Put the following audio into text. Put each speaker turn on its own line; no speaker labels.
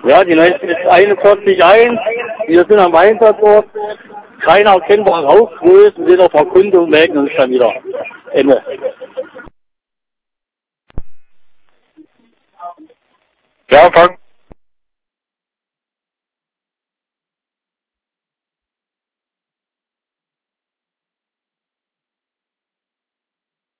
Ja, die Leute ist 41.1. Wir sind am Einsatzort. Kein erkennbarer Rauchgröß. Wir sind auf Erkundung und melden uns dann wieder. Ende.
Ja, Frank.